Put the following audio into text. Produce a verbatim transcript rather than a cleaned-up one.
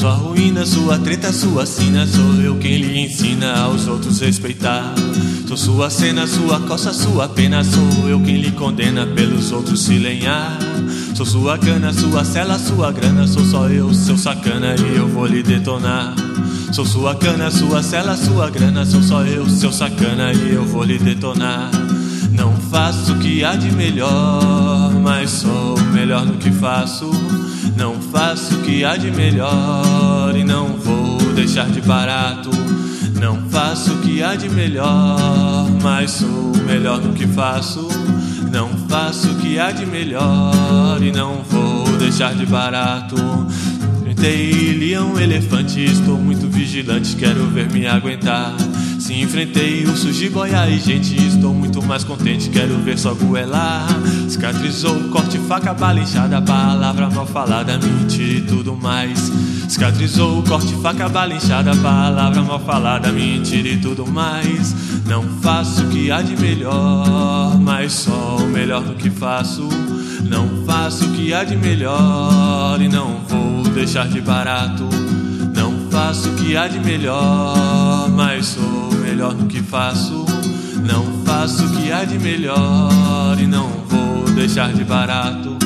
sua ruína, sua treta, sua sina. Sou eu quem lhe ensina aos outros respeitar. Sou sua cena, sua costa, sua pena. Sou eu quem lhe condena pelos outros se lenhar. Sou sua cana, sua cela, sua grana. Sou só eu, seu sacana, e eu vou lhe detonar. Sou sua cana, sua cela, sua grana. Sou só eu, seu sacana, e eu vou lhe detonar. Não faço o que há de melhor, mas sou melhor no que faço. Não faço o que há de melhor e não vou deixar de barato. Não faço o que há de melhor, mas sou melhor no que faço. Não faço o que há de melhor e não vou deixar de barato. Enfrentei leão, elefante, estou muito vigilante, quero ver me aguentar. Se enfrentei urso, jiboia e gente, estou muito mais contente, quero ver só goelar. Cicatrizou, corte, faca, bala, inchada, palavra mal falada, mentira e tudo mais. Cicatrizou, corte, faca, bala, inchada, palavra mal falada, mentira e tudo mais. Não faço o que há de melhor, mas só o melhor no que faço. Não faço o que há de melhor e não vou deixar de barato. Não faço o que há de melhor, mas sou melhor no que faço. Não faço o que há de melhor e não vou deixar de barato.